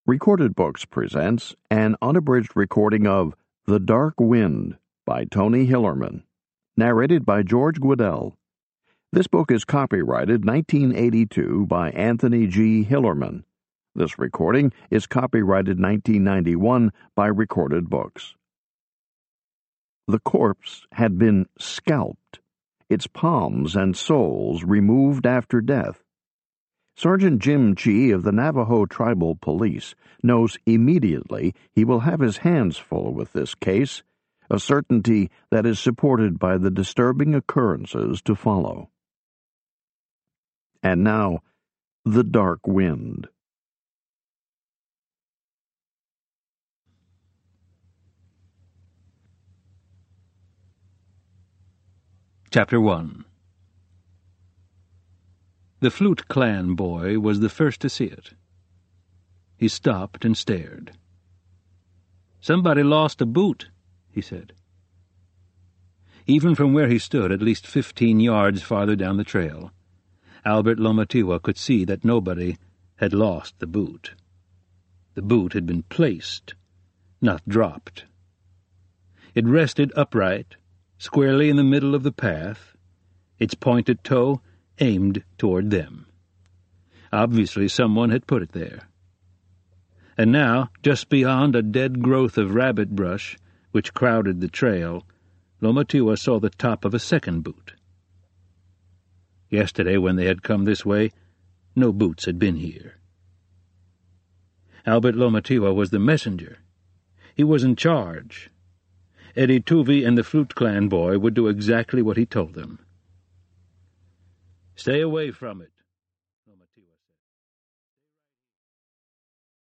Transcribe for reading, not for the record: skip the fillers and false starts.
Recorded Books presents an unabridged recording of The Dark Wind by Tony Hillerman, narrated by George Guidall. This book is copyrighted 1982 by Anthony G. Hillerman. This recording is copyrighted 1991 by Recorded Books. The corpse had been scalped, its palms and soles removed after death. Sergeant Jim Chee of the Navajo Tribal Police knows immediately he will have his hands full with this case, a certainty that is supported by the disturbing occurrences to follow. And now, The Dark Wind. Chapter 1. The Flute Clan boy was the first to see it. He stopped and stared. "Somebody lost a boot," he said. Even from where he stood, at least 15 yards farther down the trail, Albert Lomatiwa could see that nobody had lost the boot. The boot had been placed, not dropped. It rested upright, squarely in the middle of the path, its pointed toe aimed toward them. Obviously someone had put it there. And now, just beyond a dead growth of rabbit brush which crowded the trail, Lomatiwa saw the top of a second boot. Yesterday, when they had come this way, no boots had been here. Albert Lomatiwa was the messenger. He was in charge. Eddie Tuvey and the Flute Clan boy would do exactly what he told them. "Stay away from it,"